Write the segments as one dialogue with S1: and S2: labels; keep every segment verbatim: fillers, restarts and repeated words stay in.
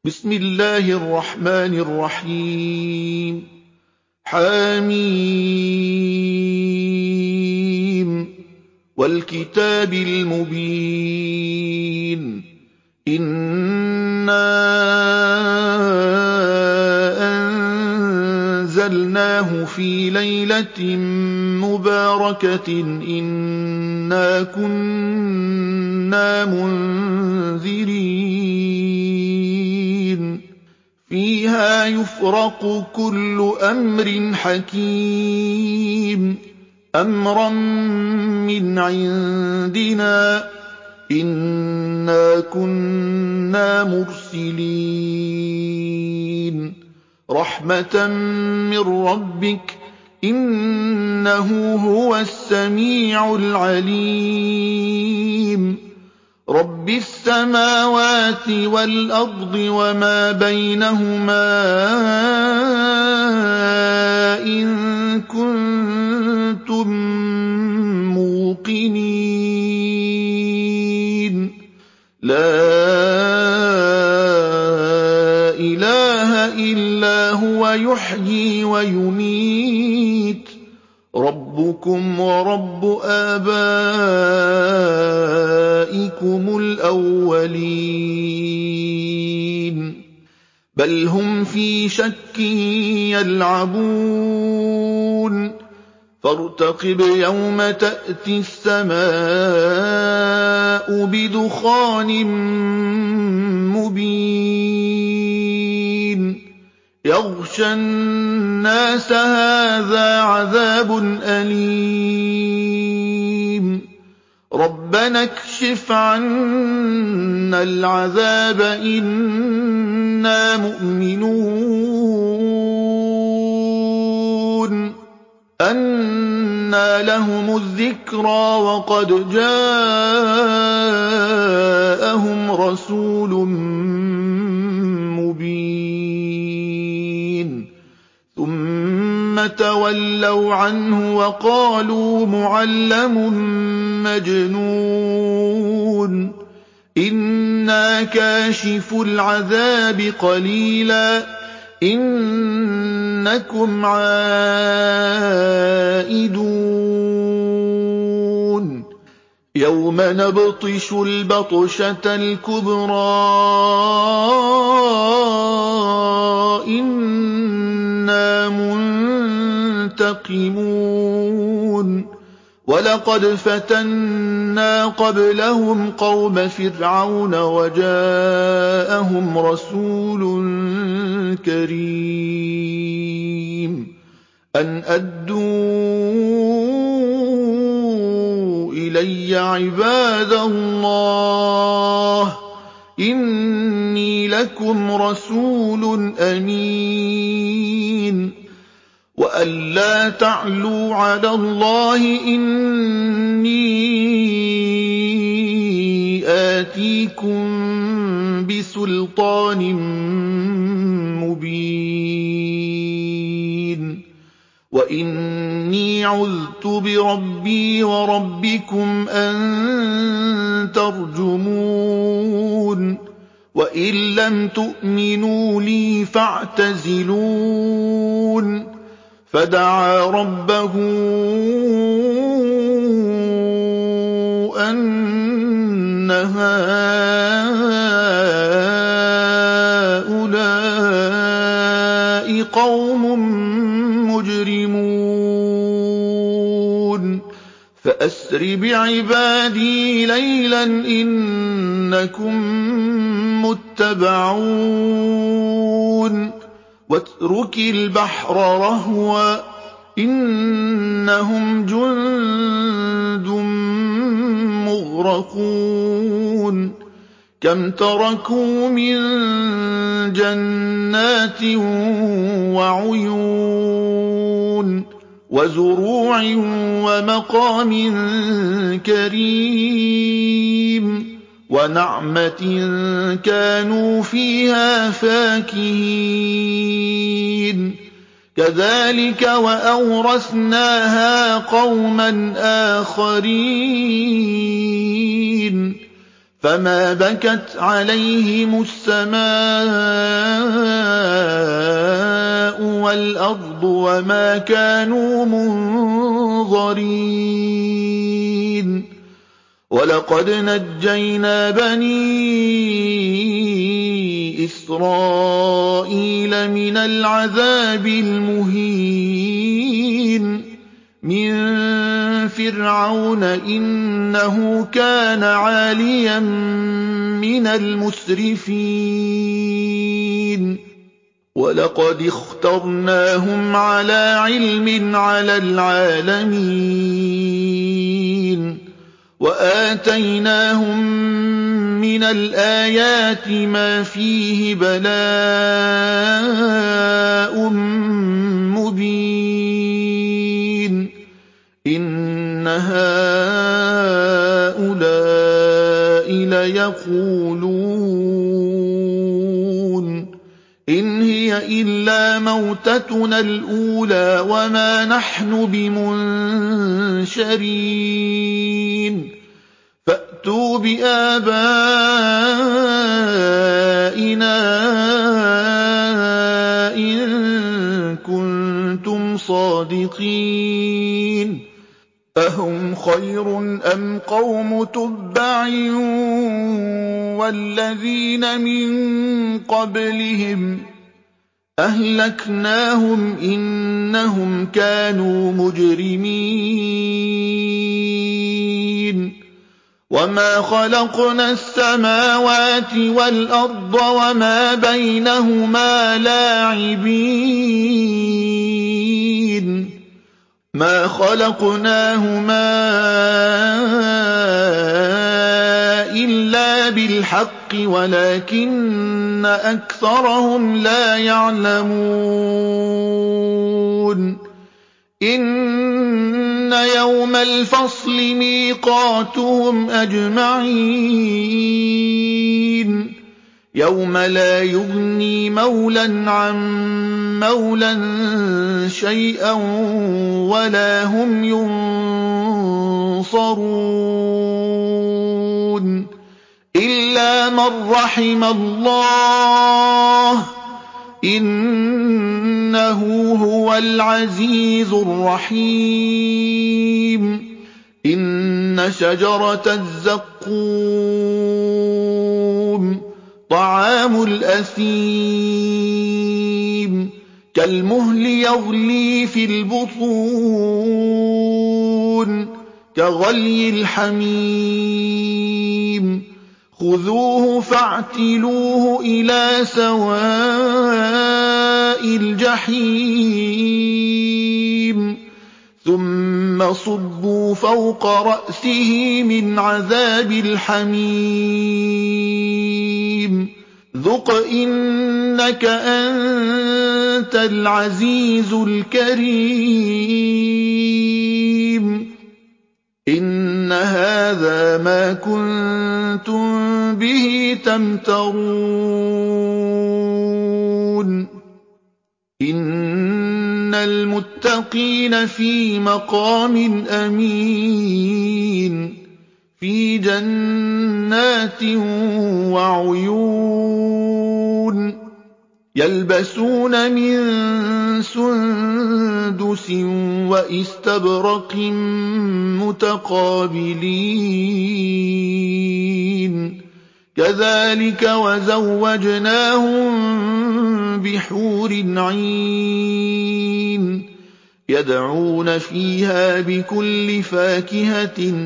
S1: بسم الله الرحمن الرحيم حم والكتاب المبين إنا أنزلناه في ليلة مباركة إنا كنا منذرين فيها يفرق كل أمر حكيم أمرا من عندنا إنا كنا مرسلين رحمة من ربك إنه هو السميع العليم رب السماوات والأرض وما بينهما إن كنتم موقنين لا إله إلا هو يحيي ويميت ربكم ورب آبائكم الأولين بل هم في شك يلعبون فارتقب يوم تأتي السماء بدخان مبين يغشى الناس هذا عذاب أليم ربنا اكشف عنا العذاب إنا مؤمنون أنى لهم الذكرى وقد جاءهم رسول مبين ثم تولوا عنه وقالوا معلم مجنون إنا كاشف العذاب قليلا إنكم عائدون يوم نبطش البطشة الكبرى إنا منتقمون ولقد فتنا قبلهم قوم فرعون وجاءهم رسول كريم أن أدوا إلي عباد الله إني لكم رسول أمين وأن لا تعلوا على الله إني آتيكم بسلطان مبين وإني عذت بربي وربكم أن ترجمون وإن لم تؤمنوا لي فاعتزلون فدعا ربه أن هؤلاء قوم مجرمون فأسر بعبادي ليلا إنكم متبعون واترك البحر رهوا إنهم جند مغرقون كم تركوا من جنات وعيون وزروع ومقام كريم ونعمة كانوا فيها فاكهين كذلك وأورثناها قوما آخرين فما بكت عليهم السماء والأرض وما كانوا منظرين ولقد نجينا بني إسرائيل من العذاب المهين من فرعون إنه كان عاليا من المسرفين ولقد اخترناهم على علم على العالمين وآتيناهم من الآيات ما فيه بلاء مبين إن هؤلاء ليقولون إن هي إلا موتتنا الأولى وما نحن بمنشرين فأتوا بآبائنا إن كنتم صادقين أهم خير أم قوم تبع والذين من قبلهم أهلكناهم إنهم كانوا مجرمين وما خلقنا السماوات والأرض وما بينهما لاعبين ما خلقناهما إلا بالحق ولكن أكثرهم لا يعلمون إن يوم الفصل ميقاتهم أجمعين يوم لا يغني مولا عن مولا شيئا ولا هم ينصرون إلا من رحم الله إنه هو العزيز الرحيم إن شجرة الزقوم طعام الأثيم كالمهل يغلي في البطون كغلي الحميم خذوه فاعتلوه إلى سواء الجحيم ثم صبوا فوق رأسه من عذاب الحميم ذق إنك أنت العزيز الكريم إن هذا ما كنتم به تمترون إن المتقين في مقام أمين في جنات وعيون يلبسون من سندس وإستبرق متقابلين كذلك وزوجناهم بحور عين يدعون فيها بكل فاكهة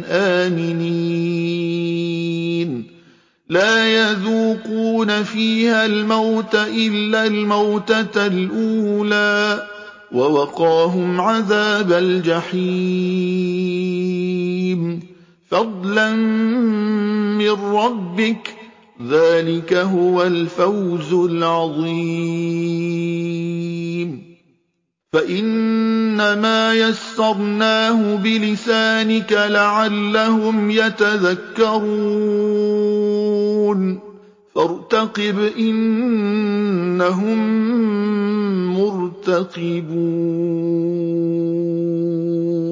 S1: آمنين لا يذوقون فيها الموت إلا الموتة الأولى ووقاهم عذاب الجحيم فضلا من ربك ذلك هو الفوز العظيم فإنما يسرناه بلسانك لعلهم يتذكرون فارتقب إنهم مرتقبون